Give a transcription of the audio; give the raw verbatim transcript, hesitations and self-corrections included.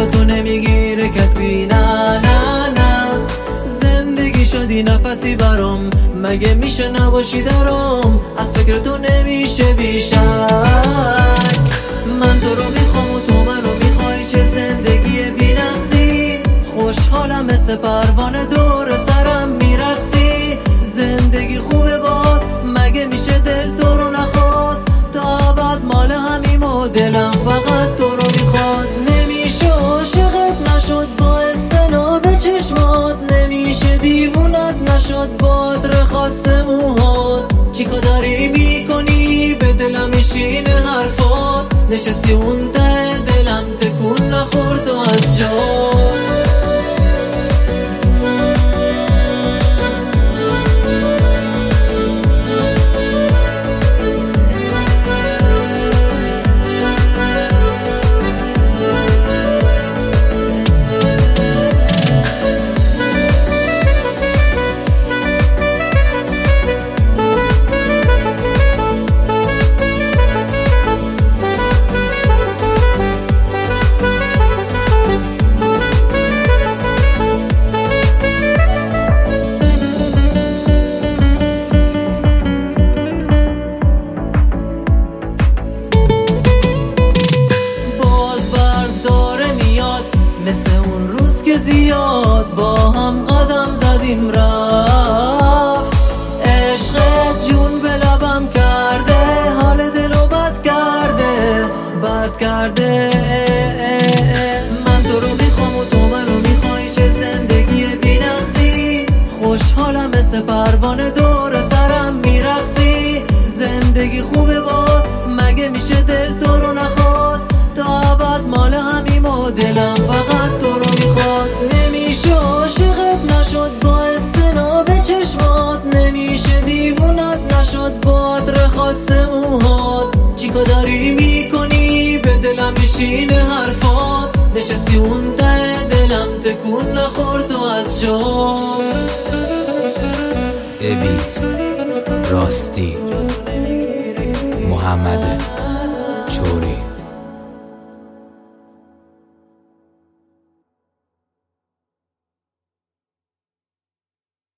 تو نمیگیره کسی، نه نه نه. زندگی شدی نفسی برام، مگه میشه نباشی درام، از فکر تو نمیشه بیشک. من تو رو میخوام و تو منو میخوای، چه زندگی بی‌نقصی. خوشحالم مثل پروانه دور سرم میرقصی. زندگی خوبه باد، مگه میشه دل تو رو نخواد، تا ابد مال همیم و دلم فقط تو رو میخواد. نمیشه عاشقت نشد با استنا به چشمات، نمیشه دیوونت نشد با عطر خاص موهات. چیکار داری میکنی به دلم میشینه حرفات، نشستی اون ته دلم تکون نخور تو از جات. مثل اون روز که زیاد با هم قدم زدیم رفت، عشقت جون به لبم کرده، حال دلو بد کرده بد کرده. من تو رو میخوام و تو منو میخوای، چه زندگی بی‌نقصی. خوشحالم مثل پروانه دور سرم میرقصی. زندگی خوبه باد، مگه میشه دل تو رو نخواد، تا ابد مال همیم و دلم فقط تو رو میخواد. نمیشه عاشقت نشد با استنا به چشمات، نمیشه دیوونت نشد با عطر خاص موهات. چیکار داری میکنی به دلم میشینه حرفات، نشستی اون ته دلم تکون نخور تو از جات. ابی راستی محمده